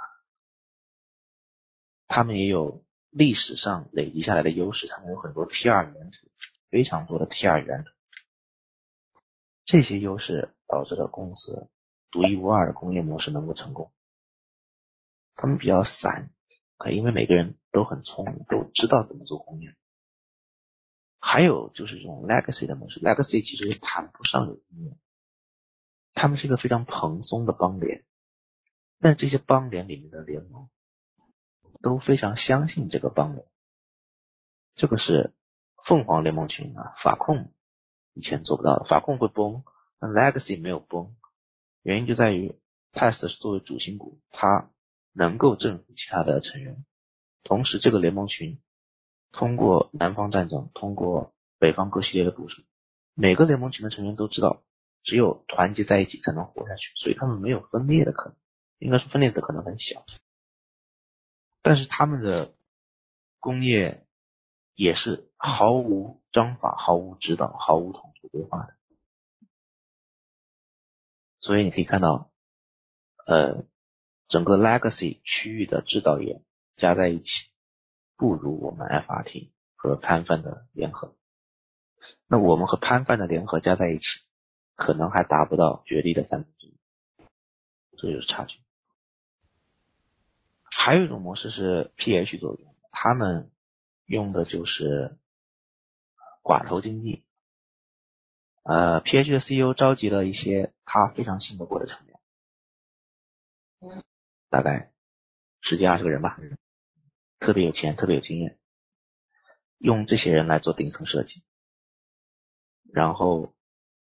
他们也有历史上累积下来的优势，他们有很多 T 二 原图，非常多的 T 二 原图。这些优势导致了公司独一无二的工业模式能够成功。他们比较散，因为每个人都很聪明，都知道怎么做工业。还有就是这种 legacy 的模式 ，legacy 其实也谈不上有经验，他们是一个非常蓬松的邦联，但这些邦联里面的联盟都非常相信这个邦联。这个是凤凰联盟群啊，法控以前做不到的，法控会崩，但 legacy 没有崩，原因就在于 test 是作为主心骨，它能够征服其他的成员，同时这个联盟群通过南方战争，通过北方各系列的部署，每个联盟群的成员都知道只有团结在一起才能活下去，所以他们没有分裂的可能，应该说分裂的可能很小。但是他们的工业也是毫无章法、毫无指导、毫无统筹规划的。所以你可以看到呃，整个 legacy 区域的制导业加在一起不如我们 F R T 和潘范的联合。那我们和潘范的联合加在一起可能还达不到绝地的三分之一，这就是差距。还有一种模式是 P H 作用，他们用的就是寡头经济。呃 P H 的 C E O 召集了一些他非常信得过的成员，大概十几二十个人吧，特别有钱，特别有经验，用这些人来做顶层设计，然后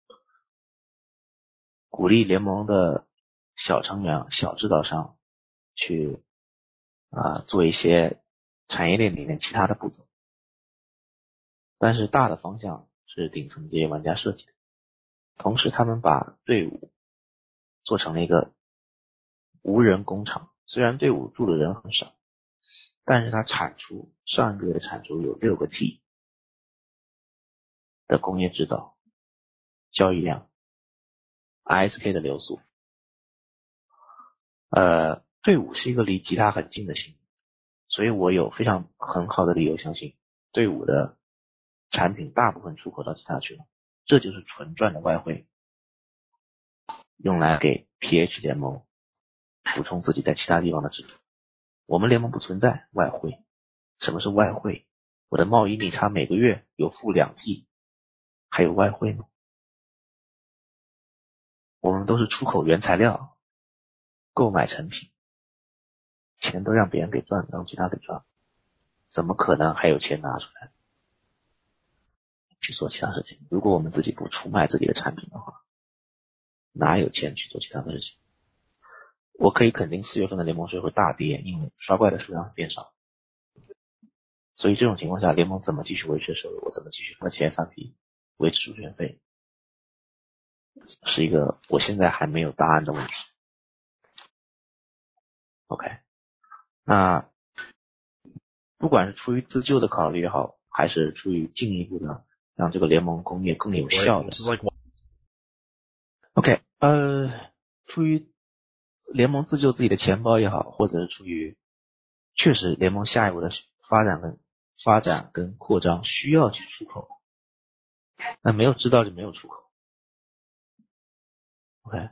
鼓励联盟的小成员、小制造商去啊、呃、做一些产业链里面其他的步骤，但是大的方向是顶层这些玩家设计的。同时他们把队伍做成了一个无人工厂，虽然队伍住的人很少，但是它产出上一个月的产出有六个 T 的工业制造，交易量 I S K 的流速。呃，队伍是一个离吉他很近的星， 所以我有非常很好的理由相信队伍的产品大部分出口到其他去了，这就是纯赚的外汇，用来给 P H 联盟补充自己在其他地方的支出。我们联盟不存在外汇。什么是外汇？我的贸易逆差每个月有负两 T， 还有外汇吗？我们都是出口原材料，购买成品，钱都让别人给赚，让其他给赚，怎么可能还有钱拿出来去做其他事情？如果我们自己不出卖自己的产品的话，哪有钱去做其他的事情？我可以肯定四月份的联盟税会大跌，因为刷怪的数量会变少。所以这种情况下，联盟怎么继续维持收入？我怎么继续发起 S R P 维持入选费？是一个我现在还没有答案的问题。OK， 那不管是出于自救的考虑也好，还是出于进一步的让这个联盟工业更有效的 OK， 呃，出于联盟自救自己的钱包也好，或者是出于确实联盟下一步的发展跟发展跟扩张需要去出口，那没有知道就没有出口。OK，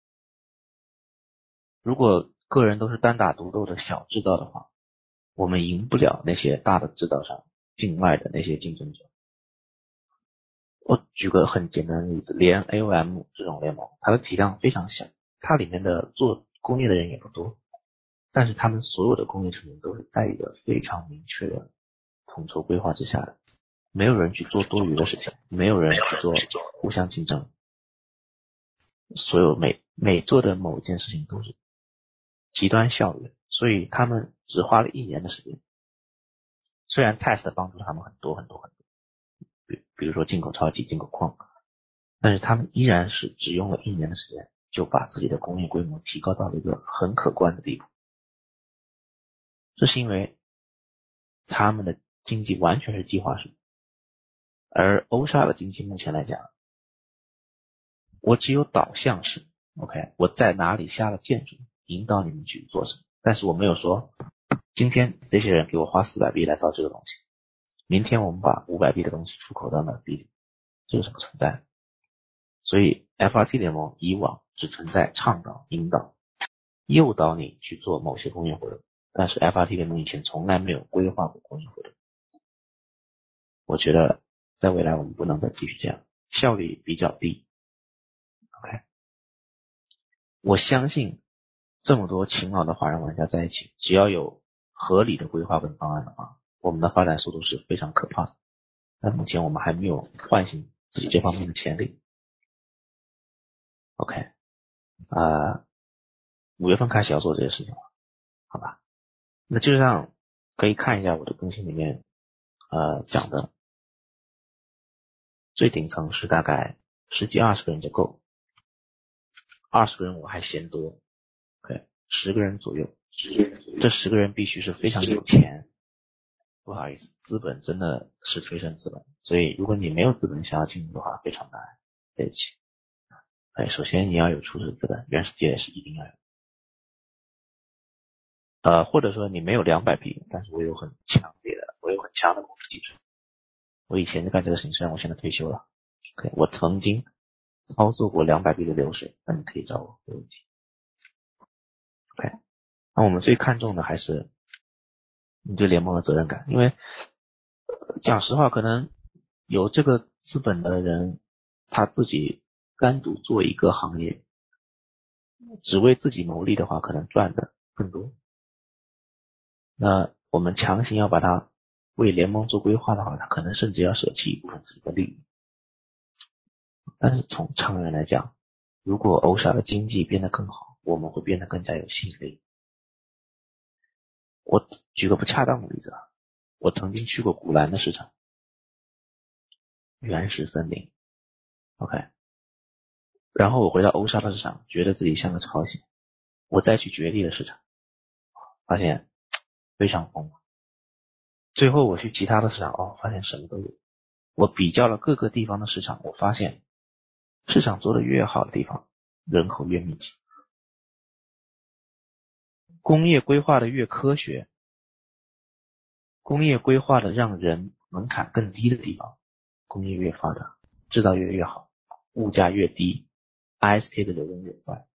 如果个人都是单打独斗的小制造的话，我们赢不了那些大的制造商，境外的那些竞争者。我举个很简单的例子，连 A O M 这种联盟，它的体量非常小，它里面的做工业的人也不多，但是他们所有的工业成本都是在一个非常明确的统筹规划之下的，没有人去做多余的事情，没有人去做互相竞争，所有每每做的某一件事情都是极端效率，所以他们只花了一年的时间。虽然 test 帮助他们很多很多很多，比比如说进口超级、进口矿，但是他们依然是只用了一年的时间，就把自己的工业规模提高到了一个很可观的地步。这是因为他们的经济完全是计划式，而欧沙的经济目前来讲，我只有导向式。OK， 我在哪里下了建筑，引导你们去做什么，但是我没有说今天这些人给我花四百币来造这个东西，明天我们把五百币的东西出口到哪币里，这个是不存在的。所以 F R T 联盟以往只存在倡导、引导、诱导你去做某些工业活动，但是 F R T 联盟以前从来没有规划过工业活动。我觉得在未来我们不能再继续这样，效率比较低。OK， 我相信这么多勤劳的华人玩家在一起，只要有合理的规划跟方案的话，我们的发展速度是非常可怕的。但目前我们还没有唤醒自己这方面的潜力。OK， 啊、呃，五月份开始要做这些事情了，好吧？那就像可以看一下我的更新里面，呃，讲的最顶层是大概十几二十个人就够，二十个人我还嫌多 ，OK， 十个人左右，这十个人必须是非常有钱。不好意思，资本真的是催生资本，所以如果你没有资本想要进入的话，非常难，对不起。哎，首先你要有初始资本，原始积累是一定要有。呃，或者说你没有两百币，但是我有很强烈的，我有很强的股市基础。我以前就干这个形式，让我现在退休了。OK， 我曾经操作过两百币的流水，那你可以找我，没问题。OK， 那我们最看重的还是你对联盟的责任感，因为讲实话，可能有这个资本的人，他自己单独做一个行业，只为自己牟利的话，可能赚的更多。那我们强行要把它为联盟做规划的话，他可能甚至要舍弃一部分自己的利益。但是从长远来讲，如果欧沙的经济变得更好，我们会变得更加有吸引力。我举个不恰当的例子啊，我曾经去过古兰的市场，原始森林 ，OK， 然后我回到欧沙的市场，觉得自己像个朝鲜。我再去绝地的市场，发现非常丰富。最后我去其他的市场，哦，发现什么都有。我比较了各个地方的市场，我发现市场做得越好的地方，人口越密集，工业规划的越科学， 工业规划的让人门槛更低的地方，工业越发达，制造业越好，物价越低， I S K 的流动越快。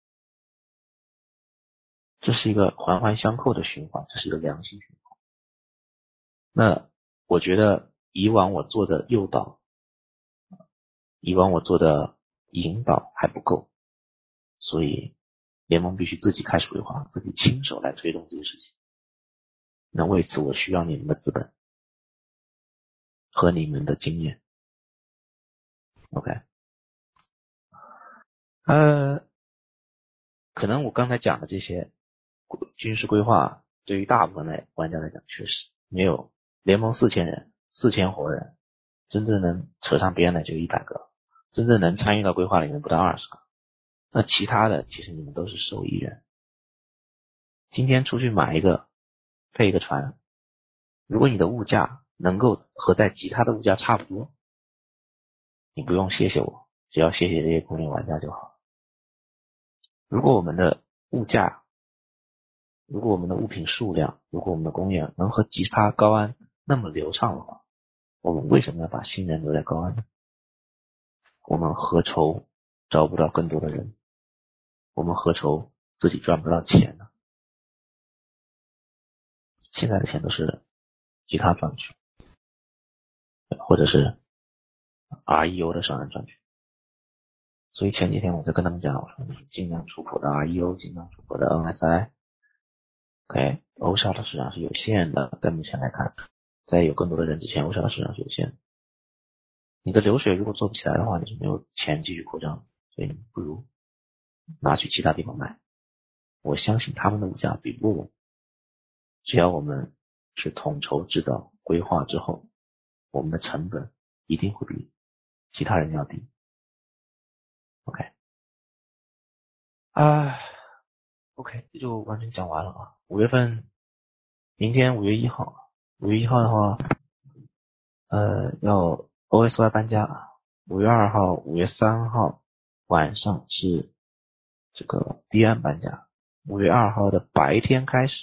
这是一个环环相扣的循环，这是一个良性循环。那我觉得以往我做的诱导，以往我做的引导还不够，所以联盟必须自己开始规划，自己亲手来推动这个事情。那为此我需要你们的资本和你们的经验。 OK， 呃，可能我刚才讲的这些军事规划对于大部分的玩家来讲确实没有联盟四千人四千活人真正能扯上边的就一百个，真正能参与到规划里面不到二十个，那其他的其实你们都是受益人。今天出去买一个配一个船，如果你的物价能够和在其他的物价差不多，你不用谢谢我，只要谢谢这些工业玩家就好。如果我们的物价，如果我们的物品数量，如果我们的工业能和其他高安那么流畅的话，我们为什么要把新人留在高安呢？我们何愁招不到更多的人？我们何愁自己赚不到钱呢？现在的钱都是其他赚去，或者是 R E O 的商人赚去。所以前几天我在跟他们讲，我说你尽量出口的 R E O， 尽量出口的 N S I。OK， 欧沙的市场是有限的，在目前来看，在有更多的人之前，欧沙的市场是有限的。你的流水如果做不起来的话，你是没有钱继续扩张，所以你不如拿去其他地方卖。我相信他们的物价比不稳，只要我们是统筹制造规划之后，我们的成本一定会比其他人要低。 OK 啊 OK， 这就完全讲完了啊。五月份，明天五月一号，五月一号的话，呃，要 O S Y 搬家。五月二号、五月三号晚上是这个 D M 搬家。五月二号的白天开始，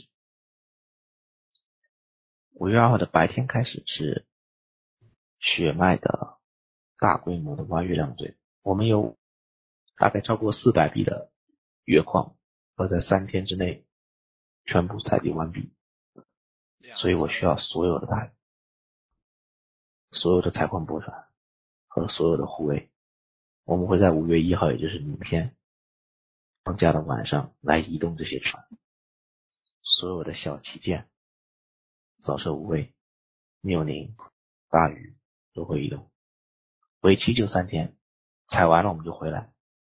五月二号的白天开始是血脉的大规模的挖月亮队。我们有大概超过四百笔的月矿，要在三天之内全部采地完毕，所以我需要所有的大所有的采矿驳船和所有的护卫。我们会在五月一号，也就是明天放假的晚上来移动这些船，所有的小旗舰、扫射无畏、缪宁、大鱼都会移动，为期就三天，采完了我们就回来。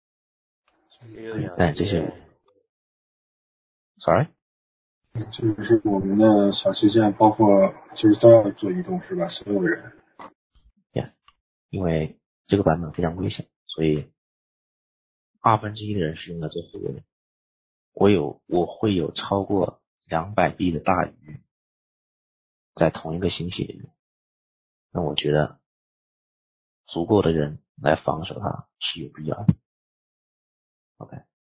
但这些 ，sorry， 就是我们的小旗舰包括就是都要做移动是吧？所有人 ，yes， 因为这个版本非常危险，所以二分之一的人是用来做护卫的。我有我会有超过两百币的大鱼在同一个星系里面，那我觉得足够的人来防守它是有必要的。OK，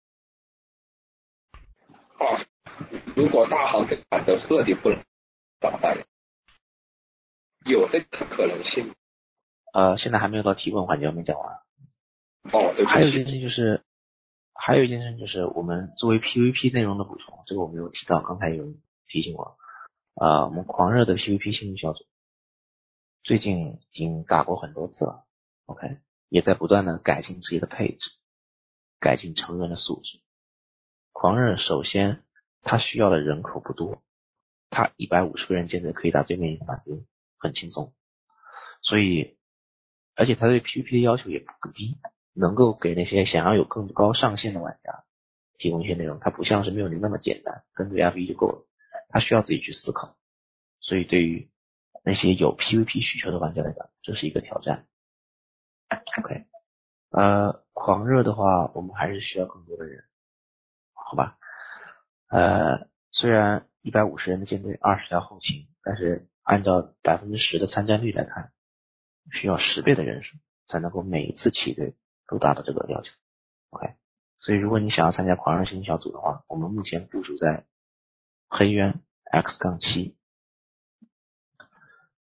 啊，如果大航这款的设计不能咋办？有这个可能性？ 呃，现在还没有到提问环节，我没讲完。 哦，对不起。 还有一件事情就是，还有一件事情就是我们作为 P V P 内容的补充，这个我没有提到，刚才有人提醒我。呃，我们狂热的 P V P 幸运小组最近已经打过很多次了 ，OK， 也在不断的改进自己的配置，改进成员的素质。狂热首先它需要的人口不多，它一百五十个人简直可以打对面一个满兵，很轻松。所以，而且它对 P V P 的要求也不低，能够给那些想要有更高上限的玩家提供一些内容。它不像是没有你那么简单，跟对 F 一 就够了，它需要自己去思考。所以对于那些有 P V P 需求的玩家来讲，这是一个挑战。OK， 呃，狂热的话，我们还是需要更多的人，好吧？呃，虽然一百五十人的舰队，二十条后勤，但是按照 百分之十 的参战率来看，需要十倍的人数才能够每一次起队都达到这个要求。OK， 所以如果你想要参加狂热新小组的话，我们目前部署在黑渊 X 七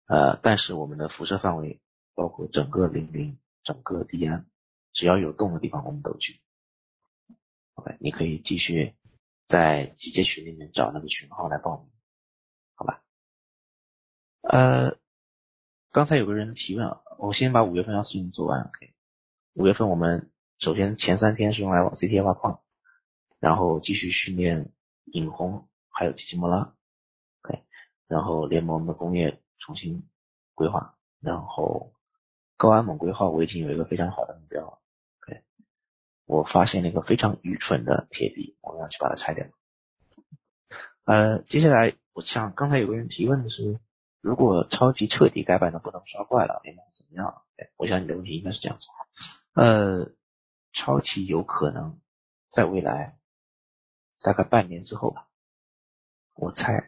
呃，但是我们的辐射范围包括整个零零、整个地安，只要有洞的地方我们都去。OK， 你可以继续在集结群里面找那个群号来报名，好吧？呃，刚才有个人提问啊，我先把五月份要事情做完。OK， 五月份我们首先前三天是用来往 C T A 挖矿，然后继续训练影红还有基奇莫拉。OK， 然后联盟的工业重新规划，然后高安猛规划我已经有一个非常好的目标。OK， 我发现了一个非常愚蠢的铁壁，我们要去把它拆掉。呃，接下来我像刚才有个人提问的是，如果超级彻底改版的不能刷怪了，联盟怎么样？哎，我想你的问题应该是这样子。呃，超级有可能在未来大概半年之后吧，我猜。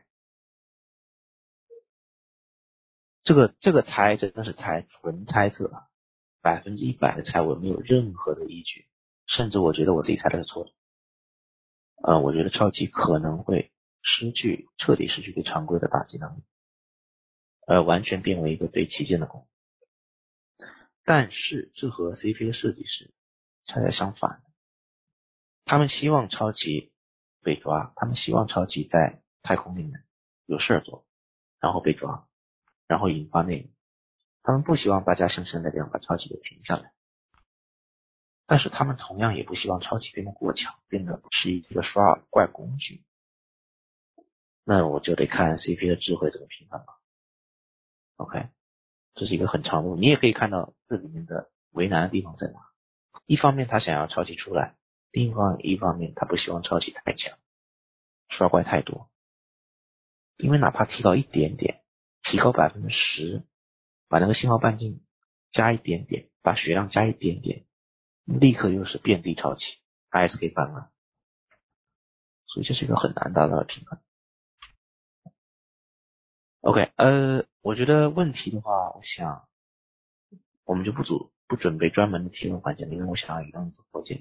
这个这个猜真的是猜，纯猜测，百分之一百的猜，我没有任何的依据，甚至我觉得我自己猜的是错的。呃，我觉得超级可能会失去，彻底失去对常规的打击能力，呃，完全变为一个对旗舰的攻。但是这和 C P 的设计是恰恰相反的，他们希望超级被抓，他们希望超级在太空里面有事儿做，然后被抓，然后引发内容。他们不希望大家像现在这样把超级给停下来，但是他们同样也不希望超级变得过强，变得是一个刷怪工具。那我就得看 C P 的智慧怎么评判吧。OK， 这是一个很长路，你也可以看到这里面的为难的地方在哪。一方面他想要超级出来，另一方一方面他不希望超级太强，刷怪太多。因为哪怕提高一点点，提高百分之十，把那个信号半径加一点点，把血量加一点点，立刻又是遍地超级 ，I S K 翻了。所以这是一个很难达到的平衡。OK， 呃，我觉得问题的话，我想我们就不组不准备专门的提问环节，因为我想要一个人直播间。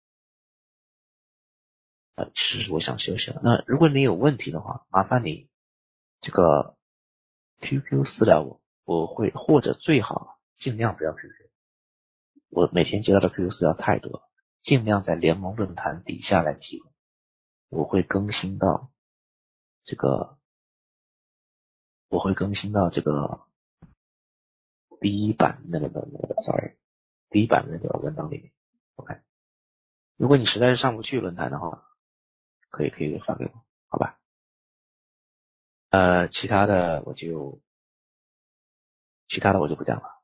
呃，其实我想休息了。那如果你有问题的话，麻烦你这个 Q Q 私聊我，我会或者最好尽量不要 Q Q。我每天接到的 Q Q 私聊太多了，尽量在联盟论坛底下来提问，我会更新到这个，我会更新到这个第一版那个的那个 sorry， 第一版那个文档里面。OK， 如果你实在是上不去论坛的话，可以可以发给我，好吧？呃，其他的我就其他的我就不讲了。